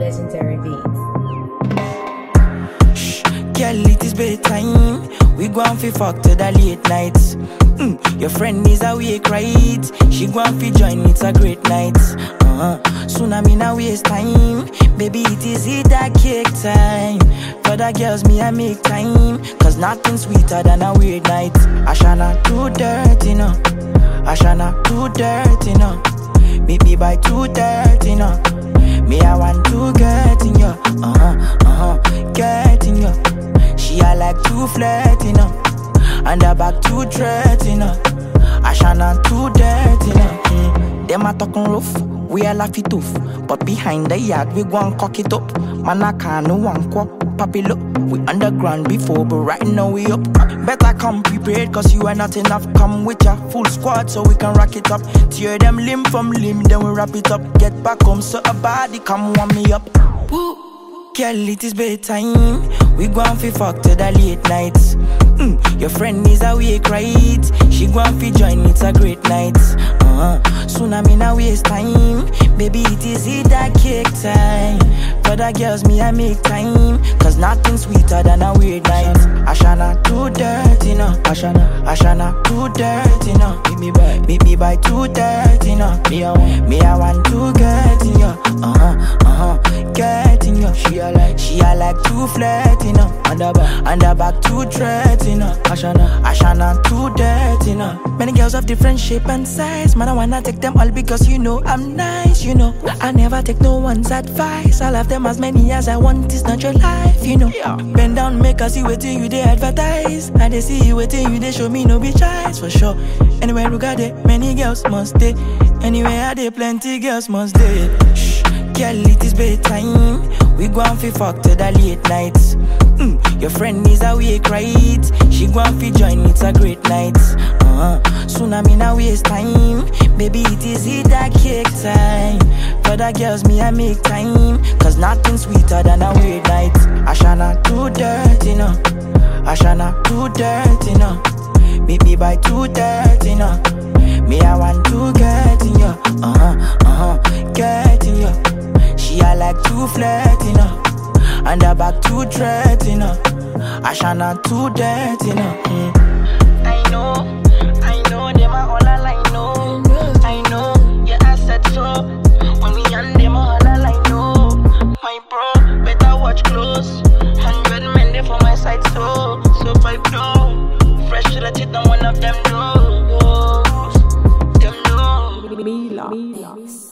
Legendary Beats. Shh, girl, it is bedtime. We go and fi fuck to the late nights. Your friend is awake, right? She go and fi join, it's a great night. Soon I'm in a waste time. Baby, it is that cake time. For the girls, me I make time. Cause nothing sweeter than a weird night. I shall not do dirty, no. I shall not do dirty, no. Meet me by 2:30, no. Me I want to get in ya, get in ya. She I like to flirt, you know. And the back to threat, you know. I shall not too dirty, you know. Them a talking rough, we a laugh it off. But behind the yard, we go and cock it up. Man, I can't no one quack, papi look. We underground before, but right now we up. Better come prepared, cause you are not enough. Come with your full squad so we can rock it up. Tear them limb from limb, then we wrap it up. Get back home so a body come warm me up. Woo. Girl, it is bedtime. We go and fi fuck to the late nights. Your friend is awake, right? She go and fi join, it's a great night. Soon I'm in a waste time. Baby, it is that cake time. For the girls, me I make time. Cause nothing sweeter than a weird night. I shall not do dirty, no. I shall not do dirty, no. Meet me by 2:30, no. Me I want to get in ya, get in ya. She I like to flirt, you know. And the back to threat, you know. I shall not too dirty, you know. Many girls of different shape and size. Man, I wanna take them all because you know I'm nice, you know. I never take no one's advice. I'll have them as many as I want. It's not your life, you know. Bend down, make us see what you they advertise. And they see you waiting, you they show me no be choice for sure. Anywhere you got it, many girls must stay. Anywhere I dey, plenty girls must stay. Shh, girl, it is bedtime. We go and fi fuck to the late nights. Your friend is awake, right? She go and fi join, it's a great night. Soon I'm in a waste time. Baby, it is that cake time. For the girls, me I make time. Cause nothing sweeter than a weird night. I shall not do dirty, no. I shall not do dirty, no. Meet me by 2:30, no. Me I want to get in ya, get in ya. She I like to flirt, you know. And the back to threat, you know. I shall not too dirty, you know. I know, them are all I know. I know, yeah, I said so. When we and them all I know. My bro, better watch close. 100 men there for my side, so pipe down. Fresh to the tip, not one of them knows. Them know. Mila.